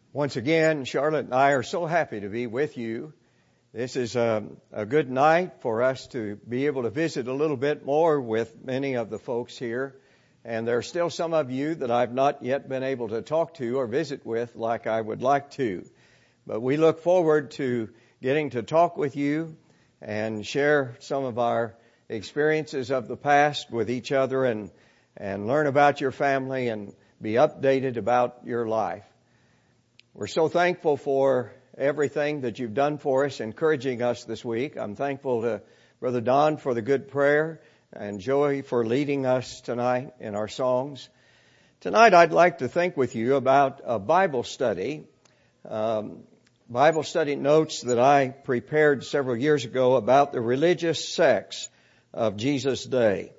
Once again, Charlotte and I are so happy to be with you. This is a good night for us to be able to visit a little bit more with many of the folks here. And there are still some of you that I've not yet been able to talk to or visit with like I would like to. But we look forward to getting to talk with you and share some of our experiences of the past with each other and learn about your family and be updated about your life. We're so thankful for everything that you've done for us, encouraging us this week. I'm thankful to Brother Don for the good prayer and Joey for leading us tonight in our songs. Tonight I'd like to think with you about a Bible study notes that I prepared several years ago about the religious sects of Jesus' day.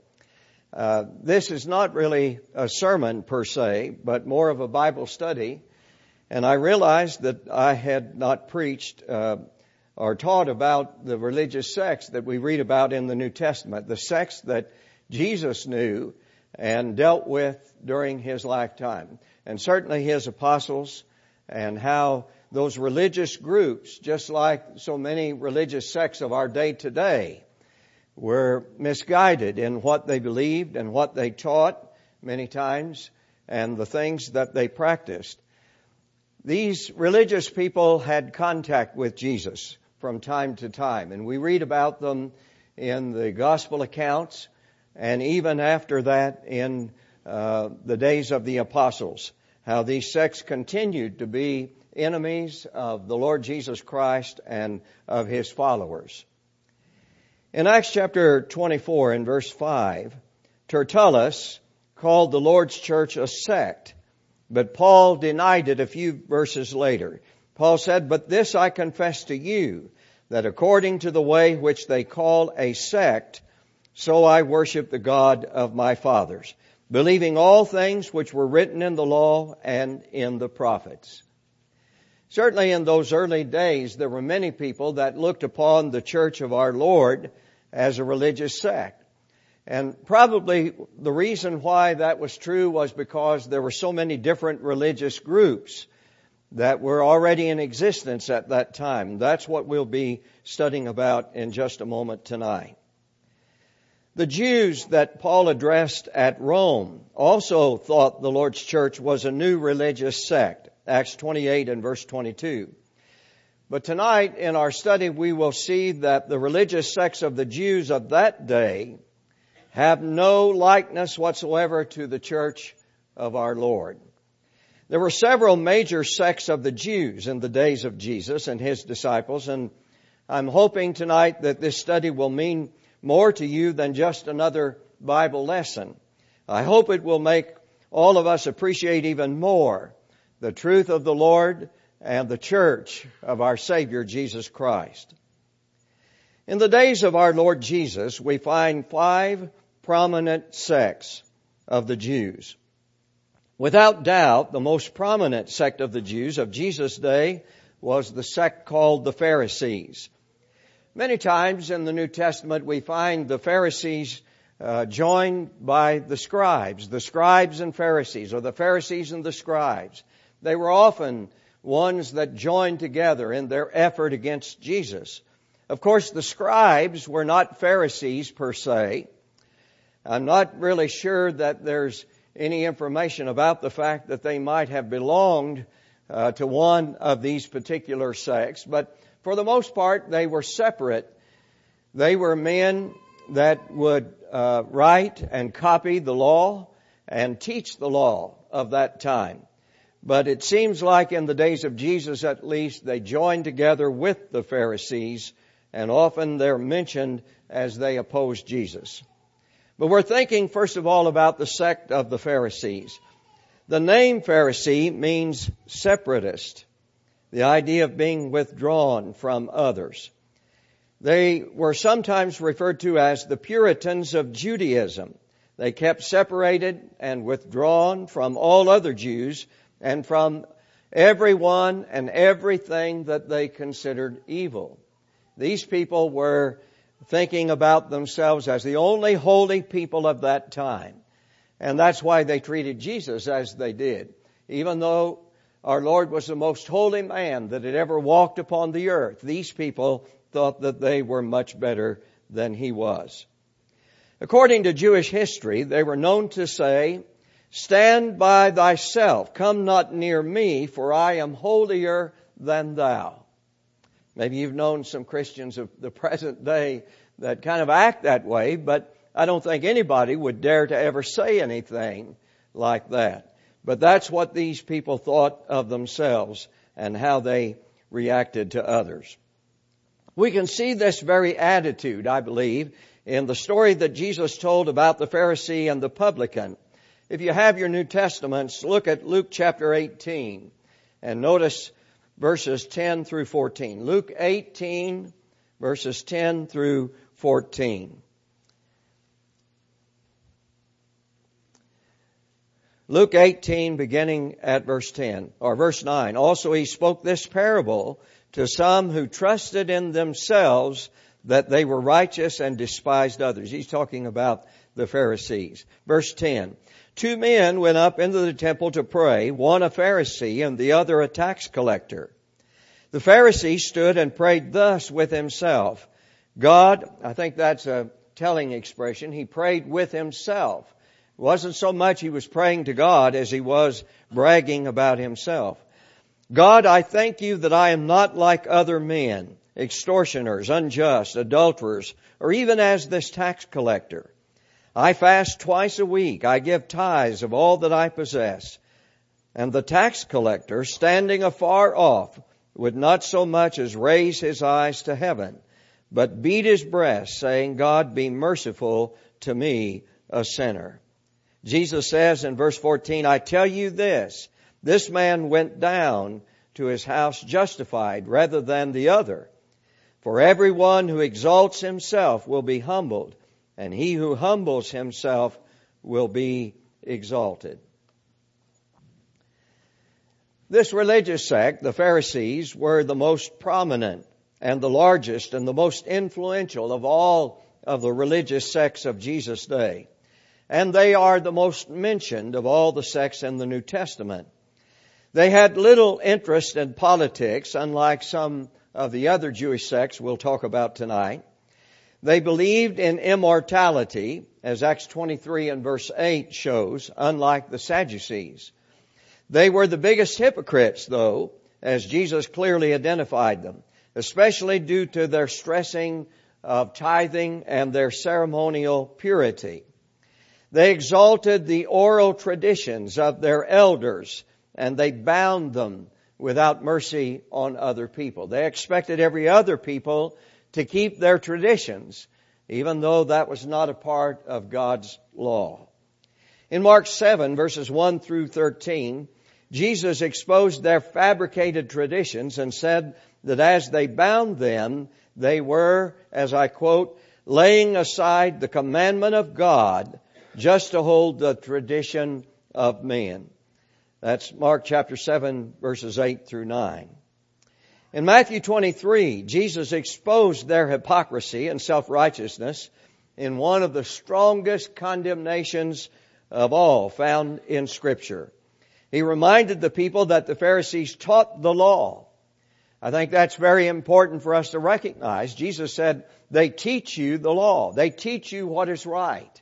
This is not really a sermon per se, but more of a Bible study. And I realized that I had not preached or taught about the religious sects that we read about in the New Testament, the sects that Jesus knew and dealt with during His lifetime. And certainly His apostles, and how those religious groups, just like so many religious sects of our day today, were misguided in what they believed and what they taught many times and the things that they practiced. These religious people had contact with Jesus from time to time, and we read about them in the gospel accounts and even after that in the days of the apostles, how these sects continued to be enemies of the Lord Jesus Christ and of His followers. In Acts chapter 24 and verse 5, Tertullus called the Lord's church a sect, but Paul denied it a few verses later. Paul said, "But this I confess to you, that according to the way which they call a sect, so I worship the God of my fathers, believing all things which were written in the law and in the prophets." Certainly in those early days, there were many people that looked upon the church of our Lord as a religious sect. And probably the reason why that was true was because there were so many different religious groups that were already in existence at that time. That's what we'll be studying about in just a moment tonight. The Jews that Paul addressed at Rome also thought the Lord's church was a new religious sect. Acts 28 and verse 22. But tonight in our study we will see that the religious sects of the Jews of that day have no likeness whatsoever to the church of our Lord. There were several major sects of the Jews in the days of Jesus and His disciples, and I'm hoping tonight that this study will mean more to you than just another Bible lesson. I hope it will make all of us appreciate even more the truth of the Lord and the church of our Savior Jesus Christ. In the days of our Lord Jesus, we find 5 prominent sects of the Jews. Without doubt, the most prominent sect of the Jews of Jesus' day was the sect called the Pharisees. Many times in the New Testament we find the Pharisees joined by the scribes and Pharisees, or the Pharisees and the scribes. They were often ones that joined together in their effort against Jesus. Of course, the scribes were not Pharisees per se. I'm not really sure that there's any information about the fact that they might have belonged to one of these particular sects, but for the most part, they were separate. They were men that would write and copy the law and teach the law of that time. But it seems like in the days of Jesus, at least, they joined together with the Pharisees, and often they're mentioned as they opposed Jesus. But we're thinking, first of all, about the sect of the Pharisees. The name Pharisee means separatist, the idea of being withdrawn from others. They were sometimes referred to as the Puritans of Judaism. They kept separated and withdrawn from all other Jews and from everyone and everything that they considered evil. These people were thinking about themselves as the only holy people of that time. And that's why they treated Jesus as they did. Even though our Lord was the most holy man that had ever walked upon the earth. These people thought that they were much better than he was. According to Jewish history, they were known to say, "Stand by thyself, come not near me, for I am holier than thou." Maybe you've known some Christians of the present day that kind of act that way, but I don't think anybody would dare to ever say anything like that. But that's what these people thought of themselves and how they reacted to others. We can see this very attitude, I believe, in the story that Jesus told about the Pharisee and the publican. If you have your New Testaments, look at Luke chapter 18 and notice verses 10 through 14. Luke 18, verses 10 through 14. Luke 18, beginning at verse 10, or verse 9. "Also he spoke this parable to some who trusted in themselves that they were righteous and despised others." He's talking about the Pharisees. Verse 10, "Two men went up into the temple to pray, one a Pharisee and the other a tax collector. The Pharisee stood and prayed thus with himself, God," I think that's a telling expression, he prayed with himself. It wasn't so much he was praying to God as he was bragging about himself. "God, I thank you that I am not like other men, extortioners, unjust, adulterers, or even as this tax collector. I fast twice a week. I give tithes of all that I possess." And the tax collector, standing afar off, would not so much as raise his eyes to heaven, but beat his breast, saying, "God, be merciful to me, a sinner." Jesus says in verse 14, "I tell you this man went down to his house justified rather than the other. For everyone who exalts himself will be humbled, and he who humbles himself will be exalted." This religious sect, the Pharisees, were the most prominent and the largest and the most influential of all of the religious sects of Jesus' day. And they are the most mentioned of all the sects in the New Testament. They had little interest in politics, unlike some of the other Jewish sects we'll talk about tonight. They believed in immortality, as Acts 23 and verse 8 shows, unlike the Sadducees. They were the biggest hypocrites, though, as Jesus clearly identified them, especially due to their stressing of tithing and their ceremonial purity. They exalted the oral traditions of their elders, and they bound them without mercy on other people. They expected every other people to keep their traditions, even though that was not a part of God's law. In Mark 7, verses 1 through 13, Jesus exposed their fabricated traditions and said that as they bound them, they were, as I quote, "laying aside the commandment of God just to hold the tradition of men." That's Mark chapter 7, verses 8 through 9. In Matthew 23, Jesus exposed their hypocrisy and self-righteousness in one of the strongest condemnations of all found in Scripture. He reminded the people that the Pharisees taught the law. I think that's very important for us to recognize. Jesus said, they teach you the law. They teach you what is right.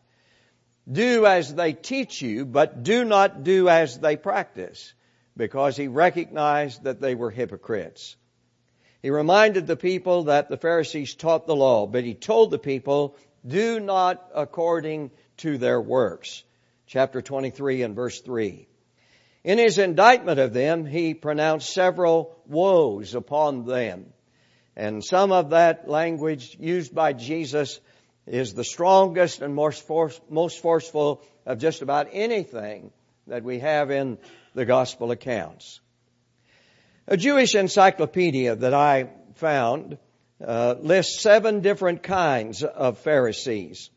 Do as they teach you, but do not do as they practice, because he recognized that they were hypocrites. He reminded the people that the Pharisees taught the law, but he told the people, do not according to their works. Chapter 23 and verse 3. In his indictment of them, he pronounced several woes upon them. And some of that language used by Jesus is the strongest and most forceful of just about anything that we have in the gospel accounts. A Jewish encyclopedia that I found lists 7 different kinds of Pharisees.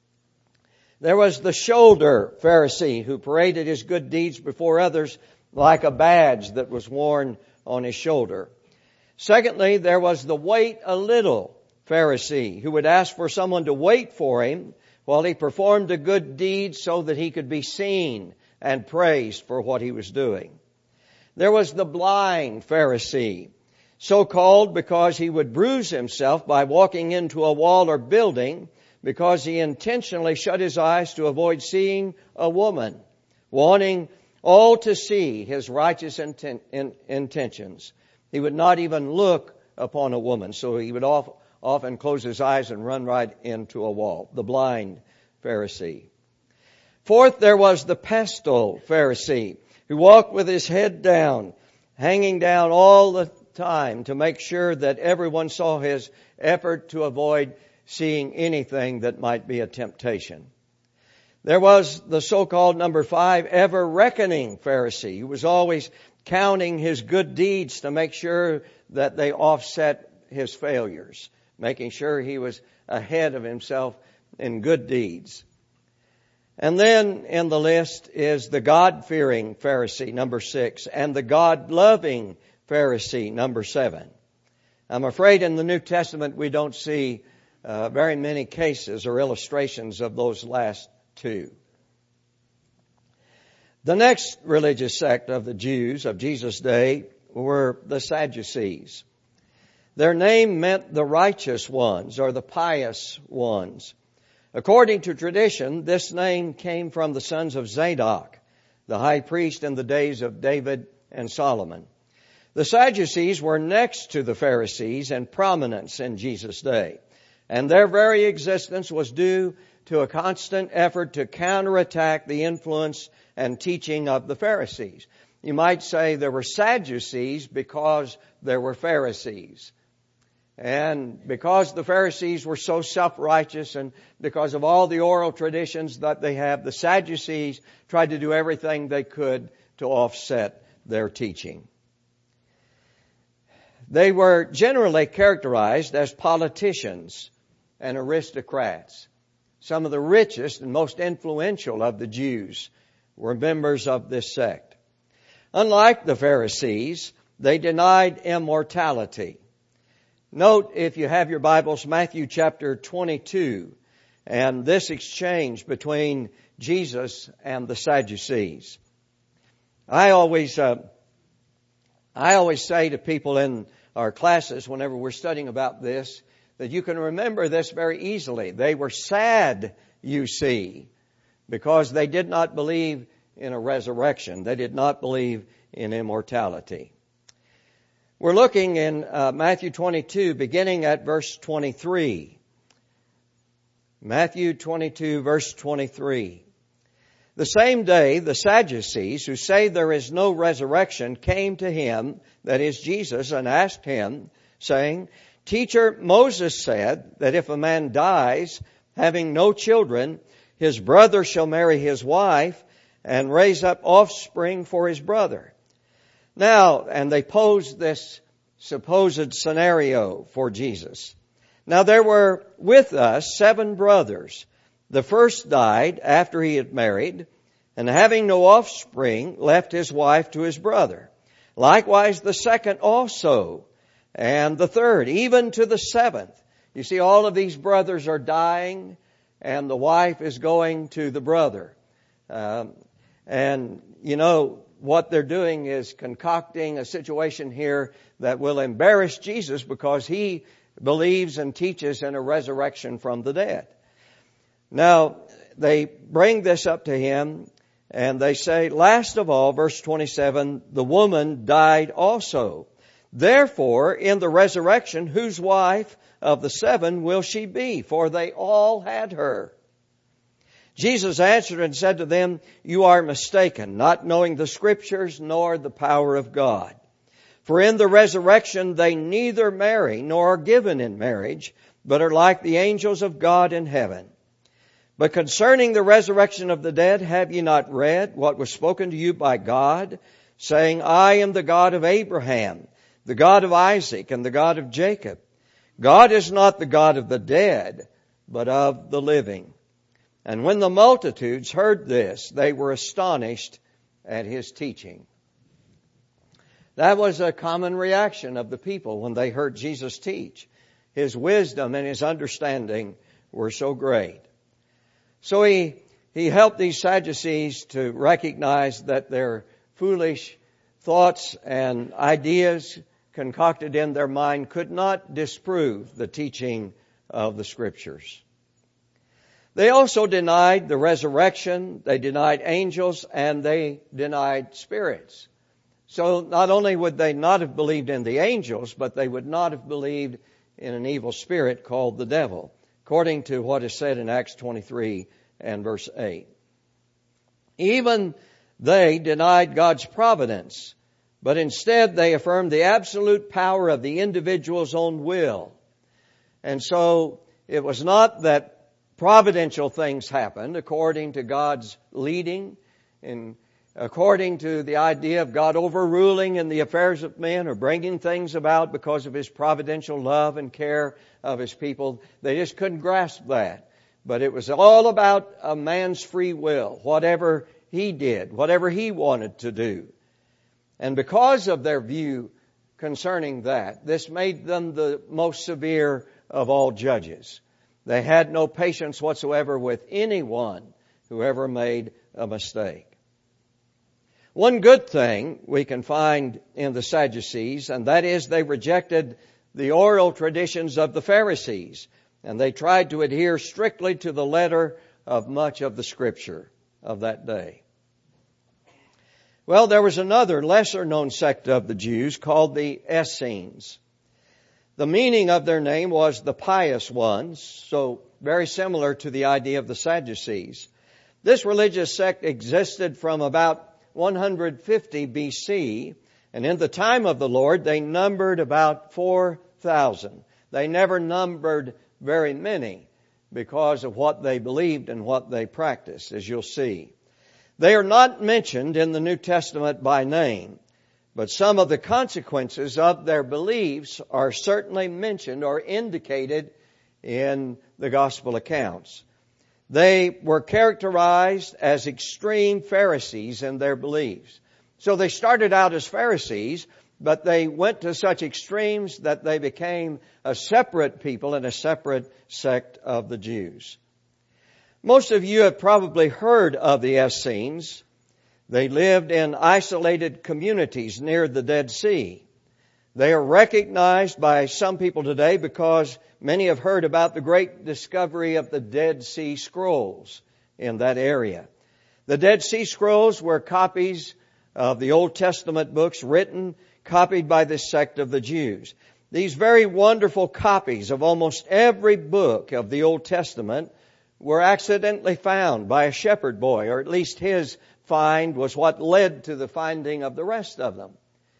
There was the shoulder Pharisee who paraded his good deeds before others like a badge that was worn on his shoulder. Secondly, there was the wait a little Pharisee who would ask for someone to wait for him while he performed a good deed so that he could be seen and praised for what he was doing. There was the blind Pharisee, so called because he would bruise himself by walking into a wall or building because he intentionally shut his eyes to avoid seeing a woman, wanting all to see his righteous intentions. He would not even look upon a woman, so he would often close his eyes and run right into a wall. The blind Pharisee. Fourth, there was the pestle Pharisee, who walked with his head down, hanging down all the time to make sure that everyone saw his effort to avoid seeing anything that might be a temptation. There was the so-called number 5, ever reckoning Pharisee, who was always counting his good deeds to make sure that they offset his failures, making sure he was ahead of himself in good deeds. And then in the list is the God-fearing Pharisee, number 6, and the God-loving Pharisee, number 7. I'm afraid in the New Testament we don't see very many cases or illustrations of those last two. The next religious sect of the Jews of Jesus' day were the Sadducees. Their name meant the righteous ones or the pious ones. According to tradition, this name came from the sons of Zadok, the high priest in the days of David and Solomon. The Sadducees were next to the Pharisees in prominence in Jesus' day, and their very existence was due to a constant effort to counterattack the influence and teaching of the Pharisees. You might say there were Sadducees because there were Pharisees. And because the Pharisees were so self-righteous and because of all the oral traditions that they have, the Sadducees tried to do everything they could to offset their teaching. They were generally characterized as politicians and aristocrats. Some of the richest and most influential of the Jews were members of this sect. Unlike the Pharisees, they denied immortality. Note, if you have your Bibles, Matthew chapter 22, and this exchange between Jesus and the Sadducees. I always say to people in our classes, whenever we're studying about this, that you can remember this very easily. They were sad, you see, because they did not believe in a resurrection. They did not believe in immortality. We're looking in Matthew 22, beginning at verse 23. Matthew 22, verse 23. The same day, the Sadducees, who say there is no resurrection, came to him, that is Jesus, and asked him, saying, Teacher, Moses said that if a man dies, having no children, his brother shall marry his wife and raise up offspring for his brother. Now, and they posed this supposed scenario for Jesus. Now there were with us 7 brothers. The first died after he had married, and having no offspring, left his wife to his brother. Likewise the second also, and the third, even to the 7th. You see, all of these brothers are dying, and the wife is going to the brother. And you know, what they're doing is concocting a situation here that will embarrass Jesus because he believes and teaches in a resurrection from the dead. Now, they bring this up to him and they say, last of all, verse 27, the woman died also. Therefore, in the resurrection, whose wife of the 7 will she be? For they all had her. Jesus answered and said to them, You are mistaken, not knowing the Scriptures nor the power of God. For in the resurrection they neither marry nor are given in marriage, but are like the angels of God in heaven. But concerning the resurrection of the dead, have ye not read what was spoken to you by God, saying, I am the God of Abraham, the God of Isaac, and the God of Jacob. God is not the God of the dead, but of the living. And when the multitudes heard this, they were astonished at his teaching. That was a common reaction of the people when they heard Jesus teach. His wisdom and his understanding were so great. So he helped these Sadducees to recognize that their foolish thoughts and ideas concocted in their mind could not disprove the teaching of the Scriptures. They also denied the resurrection, they denied angels, and they denied spirits. So not only would they not have believed in the angels, but they would not have believed in an evil spirit called the devil, according to what is said in Acts 23 and verse 8. Even they denied God's providence, but instead they affirmed the absolute power of the individual's own will. And so it was not that providential things happened according to God's leading and according to the idea of God overruling in the affairs of men or bringing things about because of His providential love and care of His people. They just couldn't grasp that. But it was all about a man's free will, whatever he did, whatever he wanted to do. And because of their view concerning that, this made them the most severe of all judges. They had no patience whatsoever with anyone who ever made a mistake. One good thing we can find in the Sadducees, and that is they rejected the oral traditions of the Pharisees, and they tried to adhere strictly to the letter of much of the Scripture of that day. Well, there was another lesser known sect of the Jews called the Essenes. The meaning of their name was the pious ones, so very similar to the idea of the Sadducees. This religious sect existed from about 150 BC, and in the time of the Lord, they numbered about 4,000. They never numbered very many because of what they believed and what they practiced, as you'll see. They are not mentioned in the New Testament by name, but some of the consequences of their beliefs are certainly mentioned or indicated in the gospel accounts. They were characterized as extreme Pharisees in their beliefs. So they started out as Pharisees, but they went to such extremes that they became a separate people and a separate sect of the Jews. Most of you have probably heard of the Essenes. They lived in isolated communities near the Dead Sea. They are recognized by some people today because many have heard about the great discovery of the Dead Sea Scrolls in that area. The Dead Sea Scrolls were copies of the Old Testament books written, copied by this sect of the Jews. These very wonderful copies of almost every book of the Old Testament were accidentally found by a shepherd boy, or at least his find was what led to the finding of the rest of them.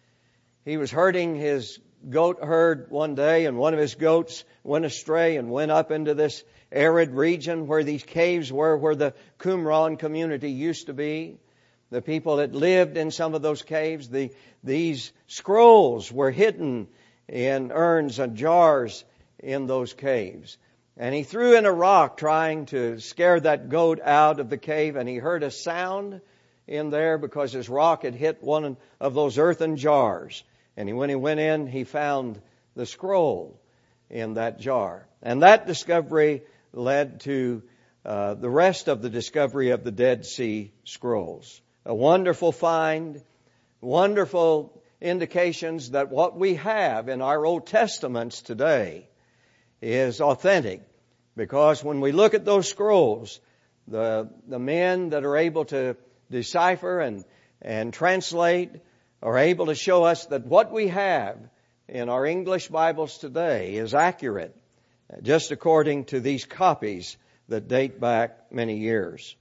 He was herding his goat herd one day, and one of his goats went astray and went up into this arid region where these caves were, where the Qumran community used to be. The people that lived in some of those caves, these scrolls were hidden in urns and jars in those caves. And he threw in a rock trying to scare that goat out of the cave, and he heard a sound in there because his rock had hit one of those earthen jars. And when he went in, he found the scroll in that jar. And that discovery led to the rest of the discovery of the Dead Sea Scrolls. A wonderful find, wonderful indications that what we have in our Old Testaments today is authentic. Because when we look at those scrolls, the men that are able to decipher and translate are able to show us that what we have in our English Bibles today is accurate, just according to these copies that date back many years.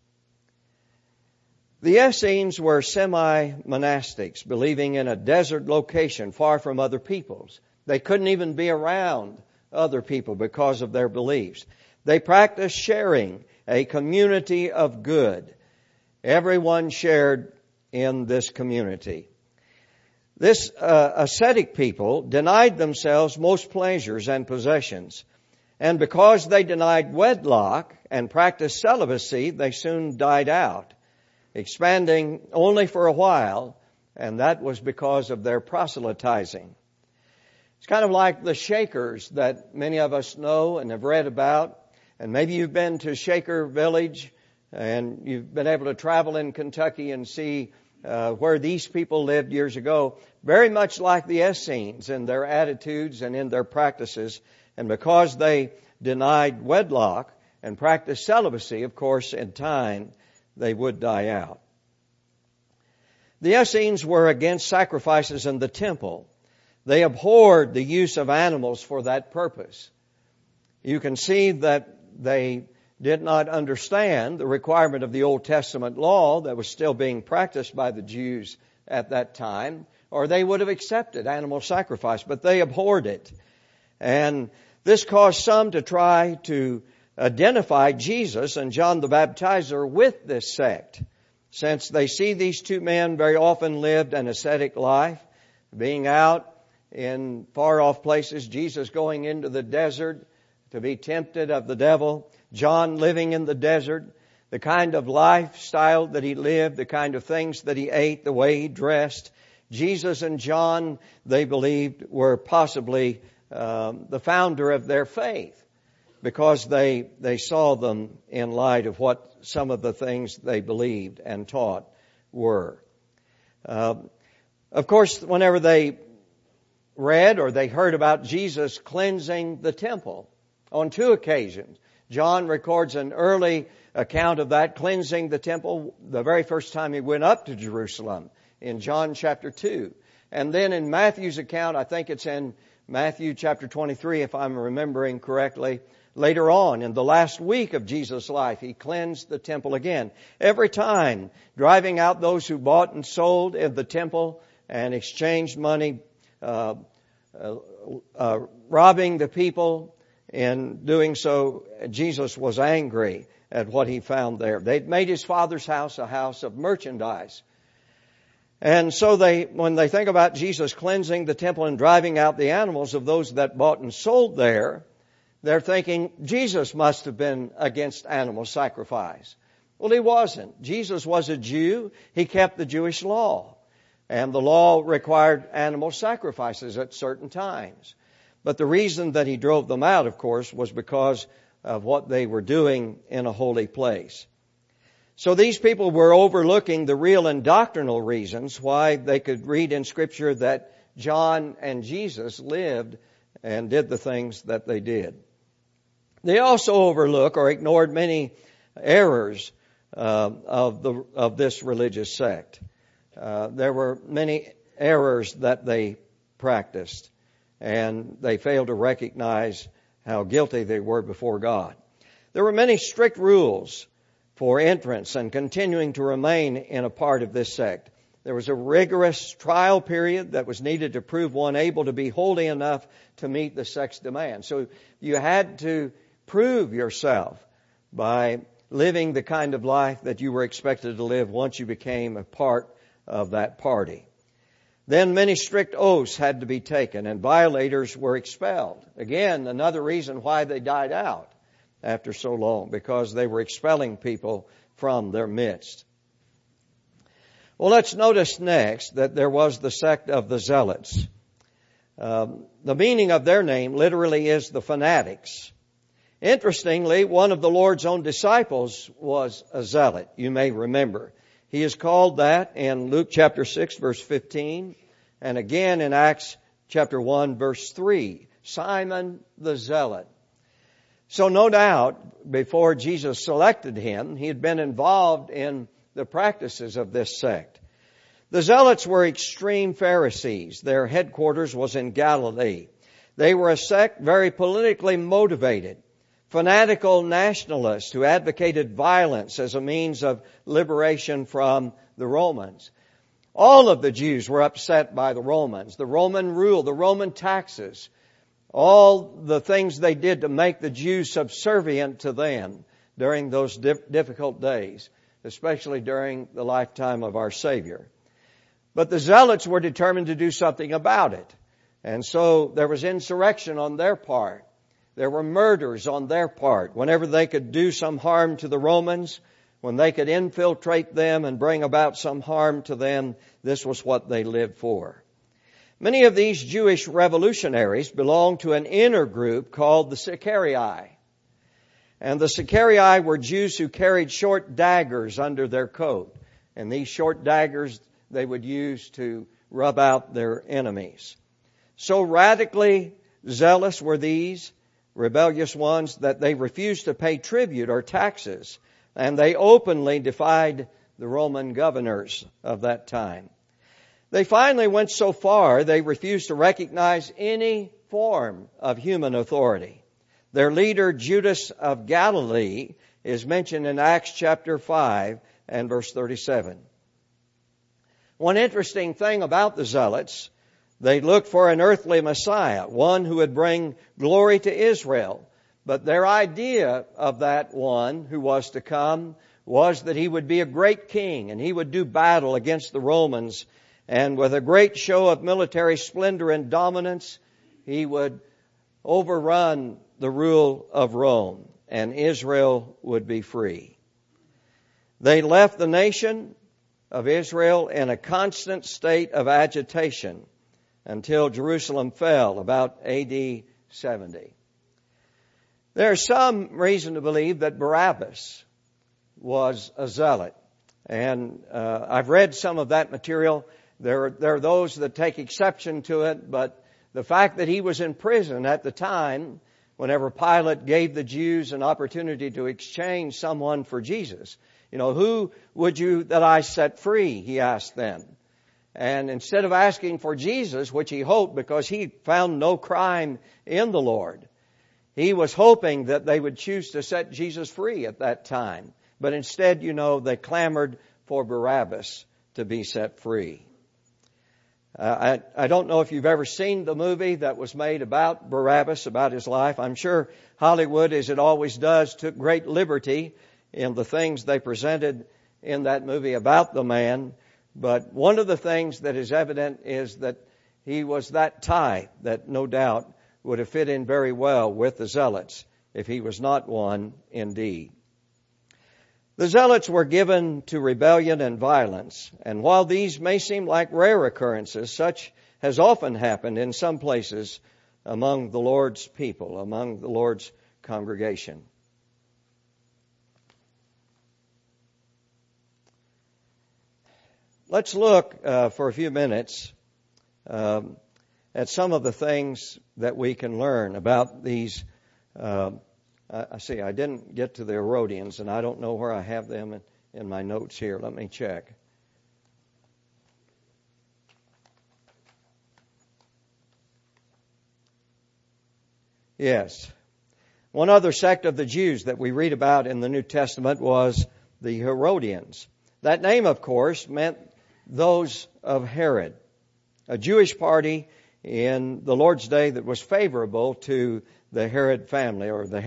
The Essenes were semi-monastics, believing in a desert location far from other peoples. They couldn't even be around other people because of their beliefs. They practiced sharing, a community of good. Everyone shared in this community. This ascetic people denied themselves most pleasures and possessions. And because they denied wedlock and practiced celibacy, they soon died out, expanding only for a while, and that was because of their proselytizing. It's kind of like the Shakers that many of us know and have read about. And maybe you've been to Shaker Village and you've been able to travel in Kentucky and see where these people lived years ago, very much like the Essenes in their attitudes and in their practices. And because they denied wedlock and practiced celibacy, of course, in time, they would die out. The Essenes were against sacrifices in the temple. They abhorred the use of animals for that purpose. You can see that they did not understand the requirement of the Old Testament law that was still being practiced by the Jews at that time, or they would have accepted animal sacrifice, but they abhorred it. And this caused some to try to identify Jesus and John the Baptizer with this sect, since they see these two men very often lived an ascetic life, being out in far-off places, Jesus going into the desert to be tempted of the devil, John living in the desert, the kind of lifestyle that he lived, the kind of things that he ate, the way he dressed. Jesus and John, they believed, were possibly the founder of their faith, because they saw them in light of what some of the things they believed and taught were. Of course, whenever they read or they heard about Jesus cleansing the temple on 2 occasions, John records an early account of that, cleansing the temple, the very first time he went up to Jerusalem in John chapter 2. And then in Matthew's account, I think it's in Matthew chapter 23, if I'm remembering correctly, later on in the last week of Jesus' life, he cleansed the temple again. Every time, driving out those who bought and sold in the temple and exchanged money, robbing the people. In doing so, Jesus was angry at what he found there. They'd made his Father's house a house of merchandise. And so when they think about Jesus cleansing the temple and driving out the animals of those that bought and sold there, they're thinking Jesus must have been against animal sacrifice. Well, he wasn't. Jesus was a Jew. He kept the Jewish law. And the law required animal sacrifices at certain times. But the reason that he drove them out, of course, was because of what they were doing in a holy place. So these people were overlooking the real and doctrinal reasons why they could read in Scripture that John and Jesus lived and did the things that they did. They also overlook or ignored many errors of this religious sect. There were many errors that they practiced, and they failed to recognize how guilty they were before God. There were many strict rules for entrance and continuing to remain in a part of this sect. There was a rigorous trial period that was needed to prove one able to be holy enough to meet the sect's demands. So you had to prove yourself by living the kind of life that you were expected to live once you became a part of that party. Then many strict oaths had to be taken, and violators were expelled. Again, another reason why they died out after so long, because they were expelling people from their midst. Well, let's notice next that there was the sect of the Zealots. The meaning of their name literally is the fanatics. Interestingly, one of the Lord's own disciples was a zealot, you may remember. He is called that in Luke chapter 6, verse 15, and again in Acts chapter 1, verse 3, Simon the Zealot. So no doubt, before Jesus selected him, he had been involved in the practices of this sect. The Zealots were extreme Pharisees. Their headquarters was in Galilee. They were a sect very politically motivated, fanatical nationalists who advocated violence as a means of liberation from the Romans. All of the Jews were upset by the Romans, the Roman rule, the Roman taxes, all the things they did to make the Jews subservient to them during those difficult days, especially during the lifetime of our Savior. But the Zealots were determined to do something about it. And so there was insurrection on their part. There were murders on their part. Whenever they could do some harm to the Romans, when they could infiltrate them and bring about some harm to them, this was what they lived for. Many of these Jewish revolutionaries belonged to an inner group called the Sicarii. And the Sicarii were Jews who carried short daggers under their coat. And these short daggers they would use to rub out their enemies. So radically zealous were these rebellious ones that they refused to pay tribute or taxes, and they openly defied the Roman governors of that time. They finally went so far they refused to recognize any form of human authority. Their leader, Judas of Galilee, is mentioned in Acts chapter 5 and verse 37. One interesting thing about the Zealots, they looked for an earthly Messiah, one who would bring glory to Israel. But their idea of that one who was to come was that he would be a great king and he would do battle against the Romans, and with a great show of military splendor and dominance, he would overrun the rule of Rome and Israel would be free. They left the nation of Israel in a constant state of agitation until Jerusalem fell about AD 70. There's some reason to believe that Barabbas was a zealot. And I've read some of that material. There are those that take exception to it, but the fact that he was in prison at the time, whenever Pilate gave the Jews an opportunity to exchange someone for Jesus, who would you that I set free? He asked them. And instead of asking for Jesus, which he hoped because he found no crime in the Lord, he was hoping that they would choose to set Jesus free at that time. But instead, they clamored for Barabbas to be set free. I don't know if you've ever seen the movie that was made about Barabbas, about his life. I'm sure Hollywood, as it always does, took great liberty in the things they presented in that movie about the man. But one of the things that is evident is that he was that type that no doubt would have fit in very well with the Zealots if he was not one indeed. The Zealots were given to rebellion and violence, and while these may seem like rare occurrences, such has often happened in some places among the Lord's people, among the Lord's congregation. Let's look for a few minutes at some of the things that we can learn about these. I see I didn't get to the Herodians, and I don't know where I have them in my notes here. Let me check. Yes. One other sect of the Jews that we read about in the New Testament was the Herodians. That name, of course, meant those of Herod, a Jewish party in the Lord's day that was favorable to the Herod family or the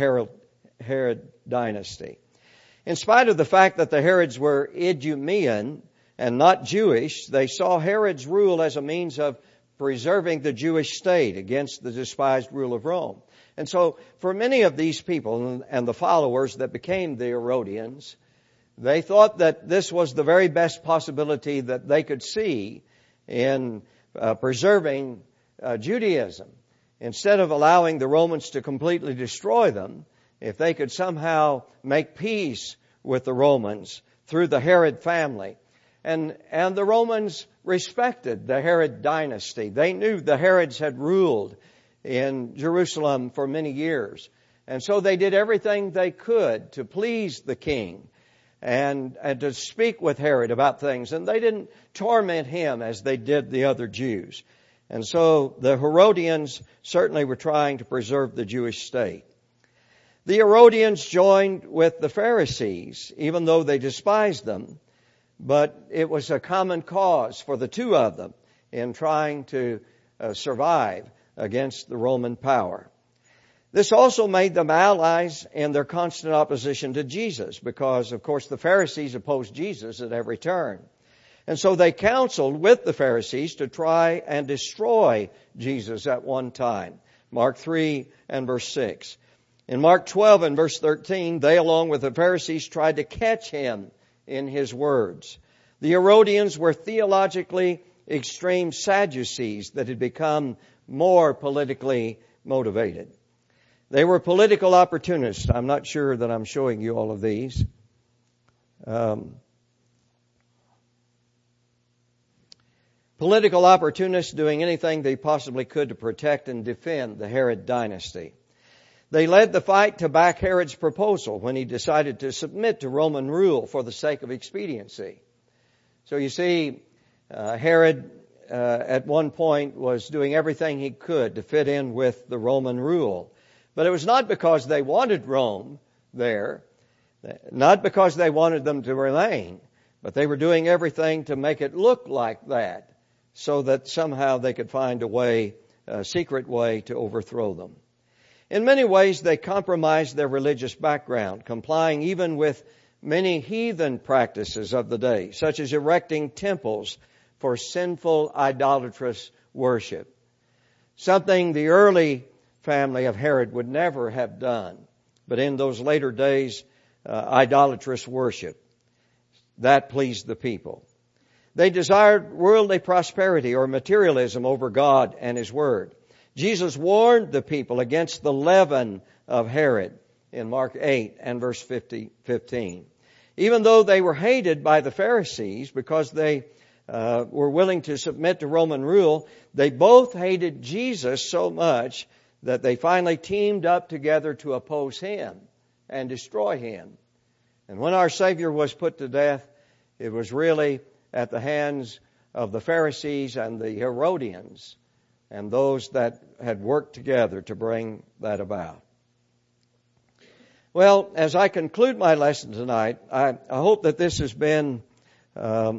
Herod dynasty. In spite of the fact that the Herods were Idumean and not Jewish, they saw Herod's rule as a means of preserving the Jewish state against the despised rule of Rome. And so for many of these people and the followers that became the Herodians, they thought that this was the very best possibility that they could see in preserving Judaism. Instead of allowing the Romans to completely destroy them, if they could somehow make peace with the Romans through the Herod family. And the Romans respected the Herod dynasty. They knew the Herods had ruled in Jerusalem for many years. And so they did everything they could to please the king and to speak with Herod about things. And they didn't torment him as they did the other Jews. And so the Herodians certainly were trying to preserve the Jewish state. The Herodians joined with the Pharisees, even though they despised them. But it was a common cause for the two of them in trying to survive against the Roman power. This also made them allies in their constant opposition to Jesus because, of course, the Pharisees opposed Jesus at every turn. And so they counseled with the Pharisees to try and destroy Jesus at one time. Mark 3 and verse 6. In Mark 12 and verse 13, they along with the Pharisees tried to catch him in his words. The Herodians were theologically extreme Sadducees that had become more politically motivated. They were political opportunists. I'm not sure that I'm showing you all of these. Political opportunists doing anything they possibly could to protect and defend the Herod dynasty. They led the fight to back Herod's proposal when he decided to submit to Roman rule for the sake of expediency. So you see, Herod at one point was doing everything he could to fit in with the Roman rule. But it was not because they wanted Rome there, not because they wanted them to remain, but they were doing everything to make it look like that, so that somehow they could find a secret way to overthrow them. In many ways, they compromised their religious background, complying even with many heathen practices of the day, such as erecting temples for sinful, idolatrous worship. Something the early family of Herod would never have done, but in those later days, idolatrous worship. That pleased the people. They desired worldly prosperity or materialism over God and His Word. Jesus warned the people against the leaven of Herod in Mark 8 and verse 15. Even though they were hated by the Pharisees because they were willing to submit to Roman rule, they both hated Jesus so much that they finally teamed up together to oppose Him and destroy Him. And when our Savior was put to death, it was really at the hands of the Pharisees and the Herodians and those that had worked together to bring that about. Well, as I conclude my lesson tonight, I hope that this has been a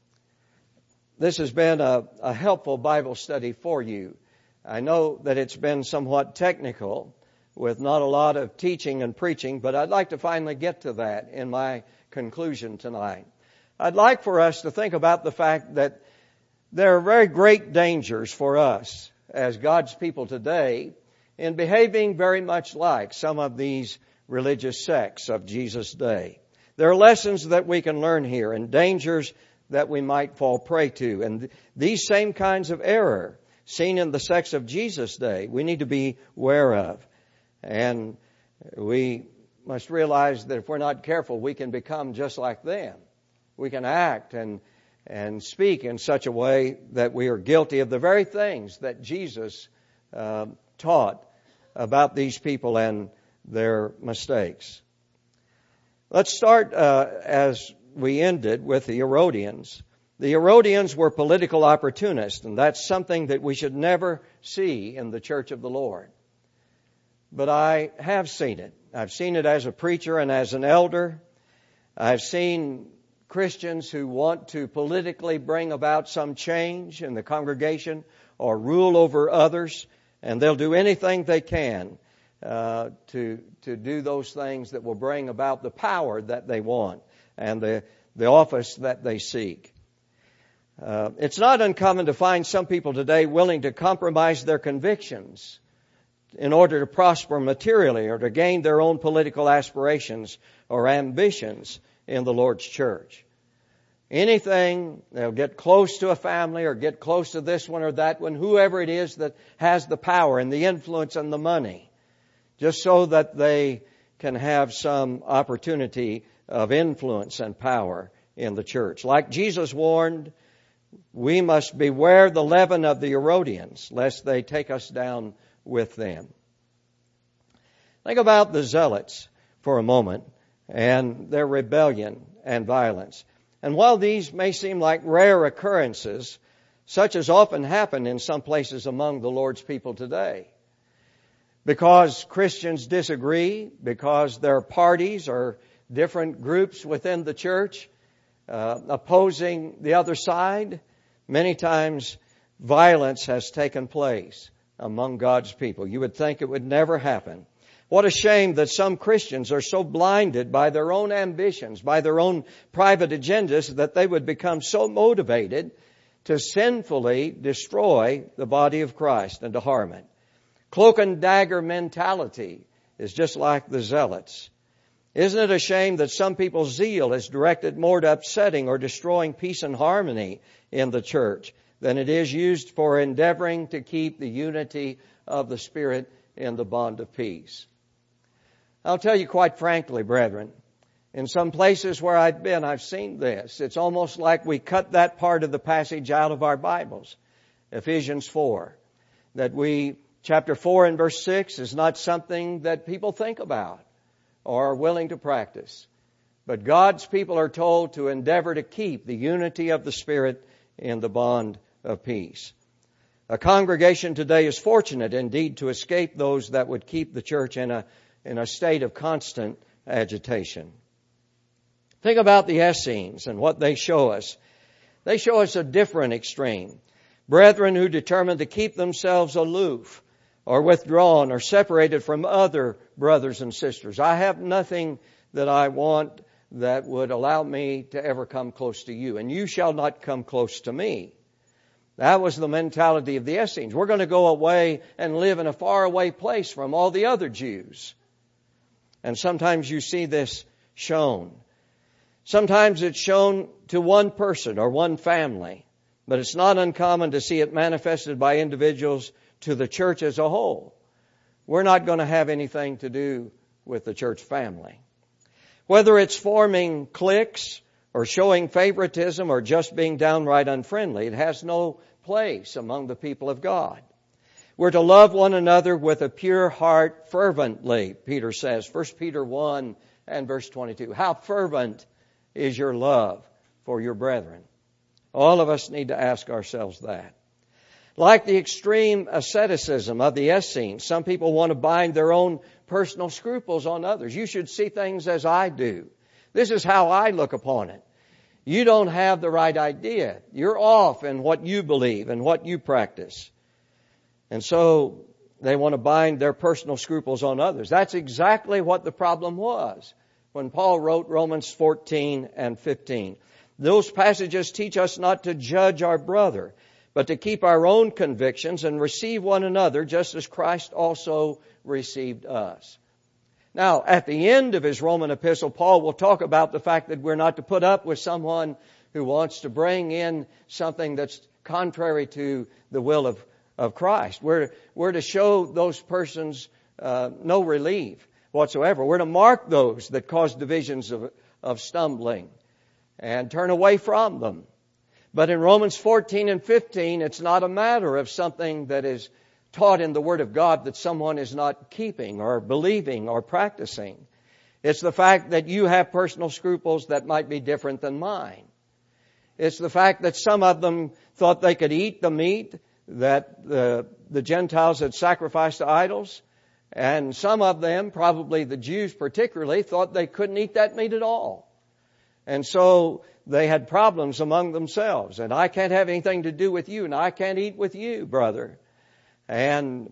helpful Bible study for you. I know that it's been somewhat technical with not a lot of teaching and preaching, but I'd like to finally get to that in my conclusion tonight. I'd like for us to think about the fact that there are very great dangers for us as God's people today in behaving very much like some of these religious sects of Jesus' day. There are lessons that we can learn here and dangers that we might fall prey to. And these same kinds of error seen in the sects of Jesus' day, we need to be aware of. And we must realize that if we're not careful, we can become just like them. We can act and speak in such a way that we are guilty of the very things that Jesus taught about these people and their mistakes. Let's start as we ended with the Herodians. The Herodians were political opportunists, and that's something that we should never see in the church of the Lord. But I have seen it. I've seen it as a preacher and as an elder. I've seen Christians who want to politically bring about some change in the congregation or rule over others, and they'll do anything they can to do those things that will bring about the power that they want and the office that they seek. It's not uncommon to find some people today willing to compromise their convictions in order to prosper materially or to gain their own political aspirations or ambitions in the Lord's church. Anything, they'll get close to a family or get close to this one or that one, whoever it is that has the power and the influence and the money, just so that they can have some opportunity of influence and power in the church. Like Jesus warned, we must beware the leaven of the Herodians, lest they take us down with them. Think about the Zealots for a moment and their rebellion and violence. And while these may seem like rare occurrences, such as often happen in some places among the Lord's people today, because Christians disagree, because there are parties or different groups within the church opposing the other side, many times violence has taken place among God's people. You would think it would never happen. What a shame that some Christians are so blinded by their own ambitions, by their own private agendas, that they would become so motivated to sinfully destroy the body of Christ and to harm it. Cloak and dagger mentality is just like the Zealots. Isn't it a shame that some people's zeal is directed more to upsetting or destroying peace and harmony in the church than it is used for endeavoring to keep the unity of the Spirit in the bond of peace? I'll tell you quite frankly, brethren, In some places where I've been, I've seen this. It's almost like we cut that part of the passage out of our Bibles. Ephesians 4. Chapter 4 and verse 6 is not something that people think about or are willing to practice. But God's people are told to endeavor to keep the unity of the Spirit in the bond of peace. A congregation today is fortunate indeed to escape those that would keep the church in a state of constant agitation. Think about the Essenes and what they show us. They show us a different extreme. Brethren who determine to keep themselves aloof or withdrawn or separated from other brothers and sisters. I have nothing that I want that would allow me to ever come close to you, and you shall not come close to me. That was the mentality of the Essenes. We're going to go away and live in a faraway place from all the other Jews. And sometimes you see this shown. Sometimes it's shown to one person or one family, but it's not uncommon to see it manifested by individuals to the church as a whole. We're not going to have anything to do with the church family. Whether it's forming cliques or showing favoritism or just being downright unfriendly, it has no place among the people of God. We're to love one another with a pure heart fervently, Peter says. 1 Peter 1 and verse 22. How fervent is your love for your brethren? All of us need to ask ourselves that. Like the extreme asceticism of the Essenes, some people want to bind their own personal scruples on others. You should see things as I do. This is how I look upon it. You don't have the right idea. You're off in what you believe and what you practice. And so they want to bind their personal scruples on others. That's exactly what the problem was when Paul wrote Romans 14 and 15. Those passages teach us not to judge our brother, but to keep our own convictions and receive one another just as Christ also received us. Now, at the end of his Roman epistle, Paul will talk about the fact that we're not to put up with someone who wants to bring in something that's contrary to the will of Christ. We're to show those persons no relief whatsoever. We're to mark those that cause divisions of stumbling and turn away from them. But in Romans 14 and 15, it's not a matter of something that is taught in the Word of God that someone is not keeping or believing or practicing. It's the fact that you have personal scruples that might be different than mine. It's the fact that some of them thought they could eat the meat that the Gentiles had sacrificed to idols. And some of them, probably the Jews particularly, thought they couldn't eat that meat at all. And so they had problems among themselves. And I can't have anything to do with you, and I can't eat with you, brother. And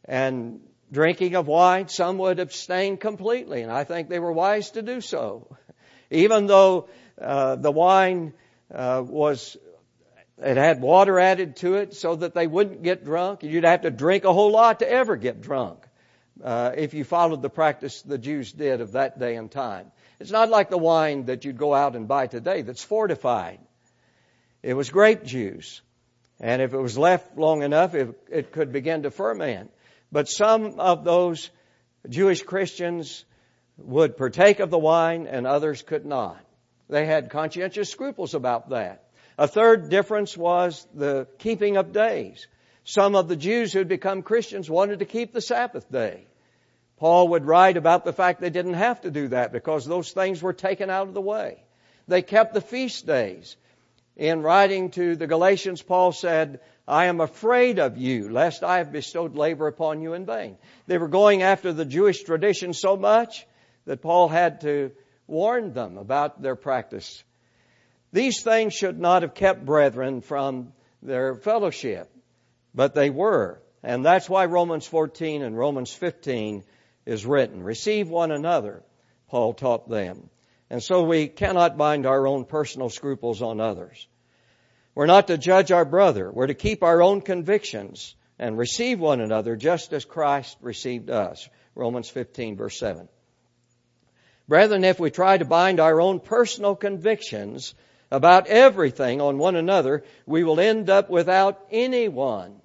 drinking of wine, some would abstain completely, and I think they were wise to do so. Even though the wine it had water added to it so that they wouldn't get drunk. You'd have to drink a whole lot to ever get drunk if you followed the practice the Jews did of that day and time. It's not like the wine that you'd go out and buy today that's fortified. It was grape juice. And if it was left long enough, it could begin to ferment. But some of those Jewish Christians would partake of the wine and others could not. They had conscientious scruples about that. A third difference was the keeping of days. Some of the Jews who had become Christians wanted to keep the Sabbath day. Paul would write about the fact they didn't have to do that because those things were taken out of the way. They kept the feast days. In writing to the Galatians, Paul said, I am afraid of you, lest I have bestowed labor upon you in vain. They were going after the Jewish tradition so much that Paul had to warn them about their practice. These things should not have kept brethren from their fellowship, but they were. And that's why Romans 14 and Romans 15 is written. Receive one another, Paul taught them. And so we cannot bind our own personal scruples on others. We're not to judge our brother. We're to keep our own convictions and receive one another just as Christ received us. Romans 15, verse 7. Brethren, if we try to bind our own personal convictions about everything on one another, we will end up without anyone,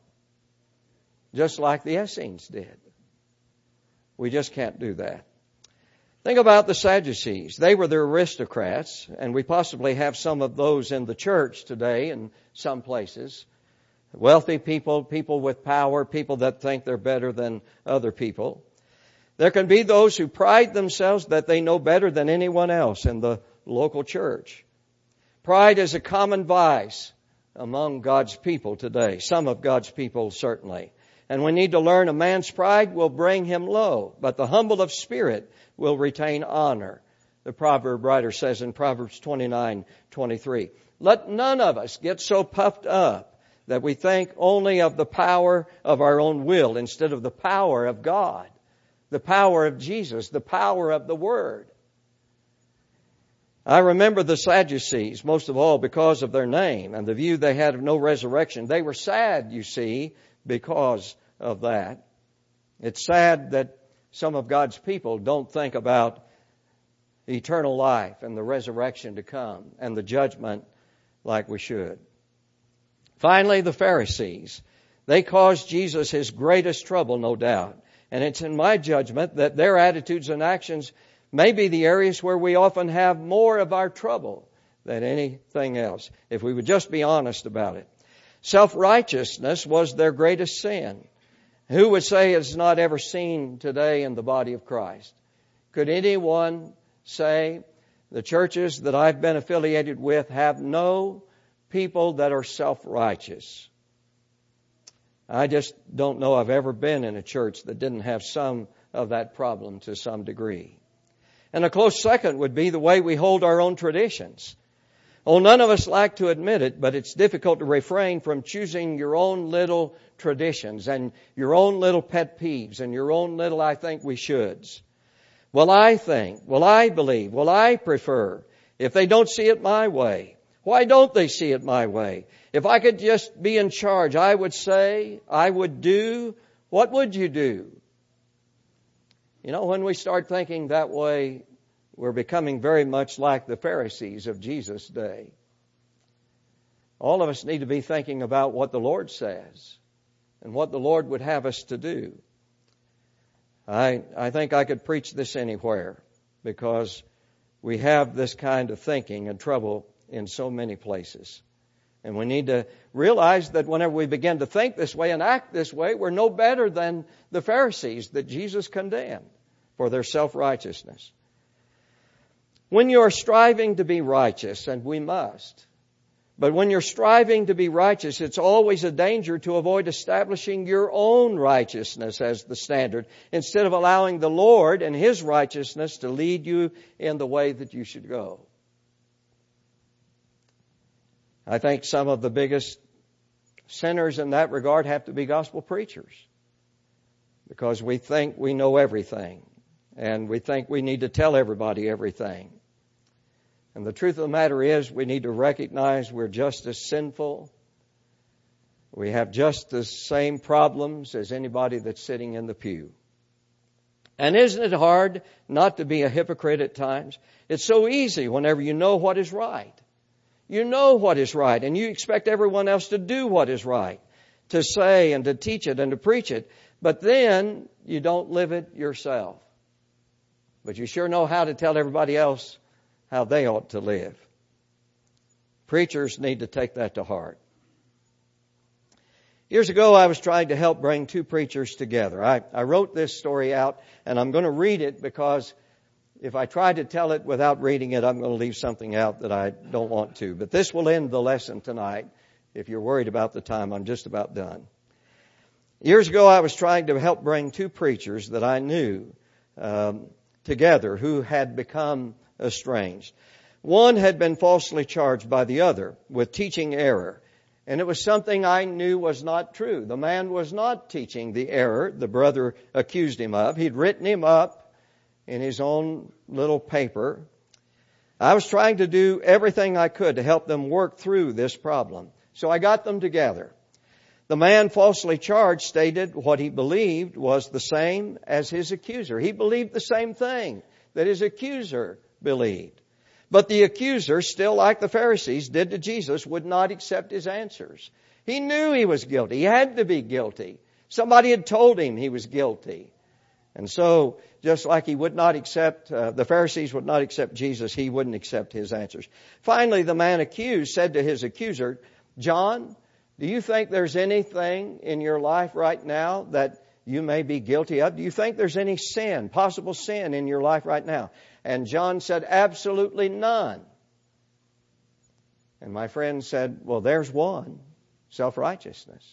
just like the Essenes did. We just can't do that. Think about the Sadducees. They were the aristocrats, and we possibly have some of those in the church today in some places. Wealthy people, people with power, people that think they're better than other people. There can be those who pride themselves that they know better than anyone else in the local church. Pride is a common vice among God's people today, some of God's people certainly. And we need to learn a man's pride will bring him low, but the humble of spirit will retain honor. The proverb writer says in Proverbs 29:23, let none of us get so puffed up that we think only of the power of our own will instead of the power of God, the power of Jesus, the power of the Word. I remember the Sadducees, most of all because of their name and the view they had of no resurrection. They were sad, you see, because of that. It's sad that some of God's people don't think about eternal life and the resurrection to come and the judgment like we should. Finally, the Pharisees. They caused Jesus his greatest trouble, no doubt. And it's in my judgment that their attitudes and actions may be the areas where we often have more of our trouble than anything else, if we would just be honest about it. Self-righteousness was their greatest sin. Who would say it's not ever seen today in the body of Christ? Could anyone say the churches that I've been affiliated with have no people that are self-righteous? I just don't know I've ever been in a church that didn't have some of that problem to some degree. And a close second would be the way we hold our own traditions. Oh, none of us like to admit it, but it's difficult to refrain from choosing your own little traditions and your own little pet peeves and your own little I think we shoulds. Well, I think, well, I believe, well, I prefer. If they don't see it my way, why don't they see it my way? If I could just be in charge, I would say, I would do. What would you do? You know, when we start thinking that way, we're becoming very much like the Pharisees of Jesus' day. All of us need to be thinking about what the Lord says and what the Lord would have us to do. I think I could preach this anywhere because we have this kind of thinking and trouble in so many places. And we need to realize that whenever we begin to think this way and act this way, we're no better than the Pharisees that Jesus condemned for their self-righteousness. When you're striving to be righteous, and we must, but when you're striving to be righteous, it's always a danger to avoid establishing your own righteousness as the standard, instead of allowing the Lord and His righteousness to lead you in the way that you should go. I think some of the biggest sinners in that regard have to be gospel preachers, because we think we know everything and we think we need to tell everybody everything. And the truth of the matter is we need to recognize we're just as sinful. We have just the same problems as anybody that's sitting in the pew. And isn't it hard not to be a hypocrite at times? It's so easy whenever you know what is right. You know what is right, and you expect everyone else to do what is right, to say and to teach it and to preach it. But then you don't live it yourself. But you sure know how to tell everybody else how they ought to live. Preachers need to take that to heart. Years ago, I was trying to help bring two preachers together. I wrote this story out, and I'm going to read it because if I try to tell it without reading it, I'm going to leave something out that I don't want to. But this will end the lesson tonight. If you're worried about the time, I'm just about done. Years ago, I was trying to help bring two preachers that I knew together who had become estranged. One had been falsely charged by the other with teaching error. And it was something I knew was not true. The man was not teaching the error the brother accused him of. He'd written him up in his own little paper. I was trying to do everything I could to help them work through this problem. So I got them together. The man falsely charged stated what he believed was the same as his accuser. He believed the same thing that his accuser believed. But the accuser, still like the Pharisees did to Jesus, would not accept his answers. He knew he was guilty. He had to be guilty. Somebody had told him he was guilty. And so, just like he would not accept, the Pharisees would not accept Jesus, he wouldn't accept his answers. Finally, the man accused said to his accuser, John, do you think there's anything in your life right now that you may be guilty of? Do you think there's any sin, possible sin in your life right now? And John said, absolutely none. And my friend said, well, there's one, self-righteousness.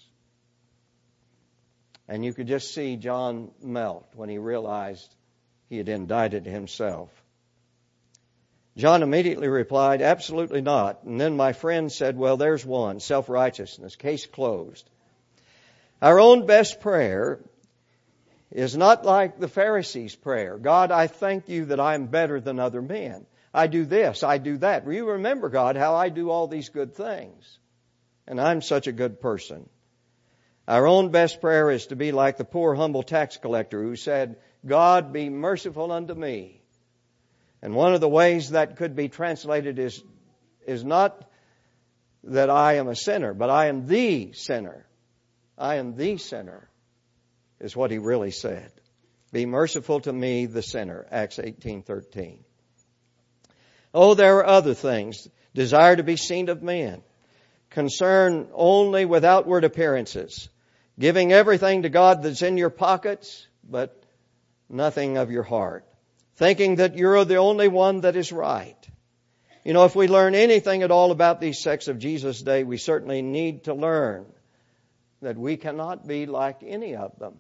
And you could just see John melt when he realized he had indicted himself. John immediately replied, absolutely not. And then my friend said, well, there's one, self-righteousness, case closed. Our own best prayer is not like the Pharisees' prayer. God, I thank you that I am better than other men. I do this, I do that. You remember, God, how I do all these good things. And I'm such a good person. Our own best prayer is to be like the poor, humble tax collector who said, God, be merciful unto me. And one of the ways that could be translated is not that I am a sinner, but I am the sinner. I am the sinner, is what he really said. Be merciful to me, the sinner, Acts 18:13. Oh, there are other things. Desire to be seen of men. Concern only with outward appearances. Giving everything to God that's in your pockets, but nothing of your heart. Thinking that you're the only one that is right. You know, if we learn anything at all about these sects of Jesus' day, we certainly need to learn that we cannot be like any of them.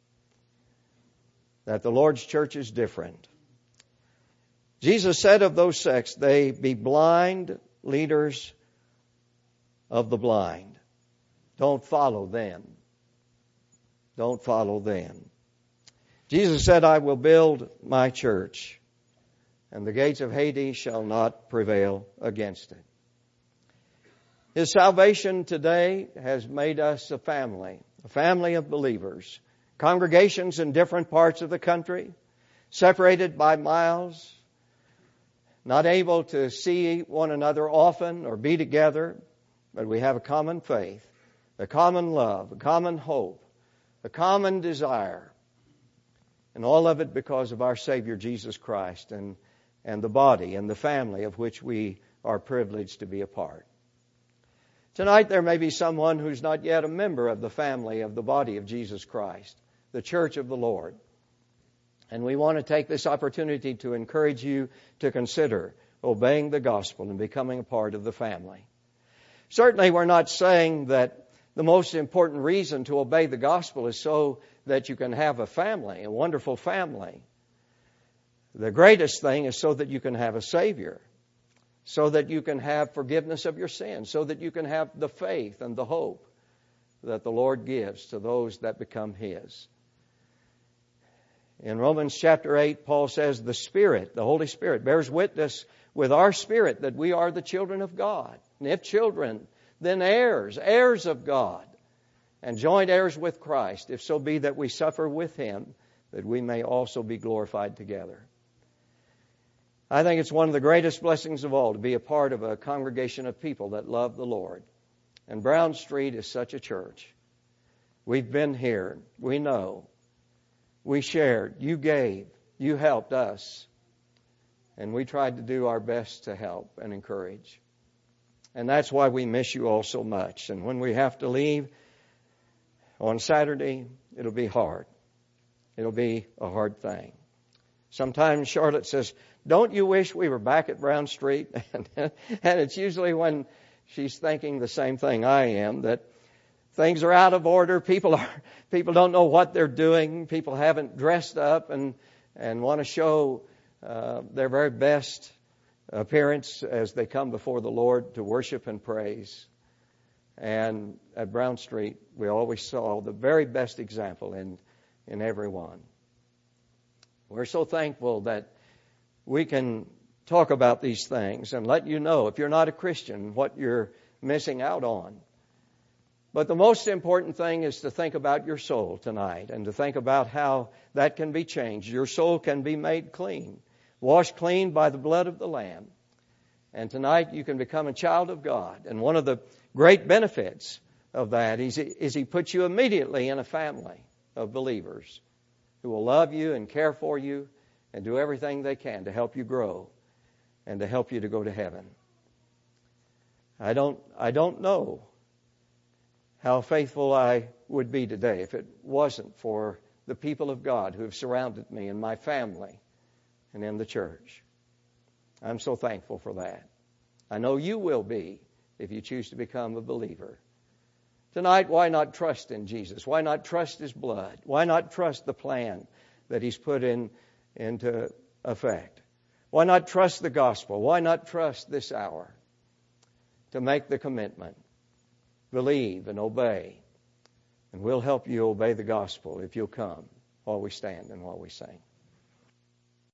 That the Lord's church is different. Jesus said of those sects, they be blind leaders of the blind. Don't follow them. Don't follow them. Jesus said, I will build my church, and the gates of Hades shall not prevail against it. His salvation today has made us a family of believers, congregations in different parts of the country, separated by miles, not able to see one another often or be together, but we have a common faith, a common love, a common hope, a common desire, and all of it because of our Savior Jesus Christ and the body and the family of which we are privileged to be a part. Tonight there may be someone who's not yet a member of the family of the body of Jesus Christ, the church of the Lord. And we want to take this opportunity to encourage you to consider obeying the gospel and becoming a part of the family. Certainly we're not saying that the most important reason to obey the gospel is so that you can have a family, a wonderful family. The greatest thing is so that you can have a Savior, so that you can have forgiveness of your sins, so that you can have the faith and the hope that the Lord gives to those that become His. In Romans chapter 8, Paul says the Spirit, the Holy Spirit, bears witness with our spirit that we are the children of God. And if children, then heirs, heirs of God, and joint heirs with Christ, if so be that we suffer with Him, that we may also be glorified together. I think it's one of the greatest blessings of all to be a part of a congregation of people that love the Lord. And Brown Street is such a church. We've been here. We know. We shared. You gave. You helped us. And we tried to do our best to help and encourage. And that's why we miss you all so much. And when we have to leave on Saturday, it'll be hard. It'll be a hard thing. Sometimes Charlotte says, don't you wish we were back at Brown Street? And it's usually when she's thinking the same thing I am, that things are out of order. People don't know what they're doing. People haven't dressed up and want to show their very best appearance as they come before the Lord to worship and praise. And at Brown Street, we always saw the very best example in everyone. We're so thankful that we can talk about these things and let you know, if you're not a Christian, what you're missing out on. But the most important thing is to think about your soul tonight and to think about how that can be changed. Your soul can be made clean, washed clean by the blood of the Lamb. And tonight you can become a child of God. And one of the great benefits of that is He puts you immediately in a family of believers who will love you and care for you and do everything they can to help you grow and to help you to go to heaven. I don't know how faithful I would be today if it wasn't for the people of God who have surrounded me and my family and in the church. I'm so thankful for that. I know you will be if you choose to become a believer. Tonight, why not trust in Jesus? Why not trust His blood? Why not trust the plan that He's put into effect? Why not trust the gospel? Why not trust this hour to make the commitment? Believe and obey. And we'll help you obey the gospel if you'll come while we stand and while we sing.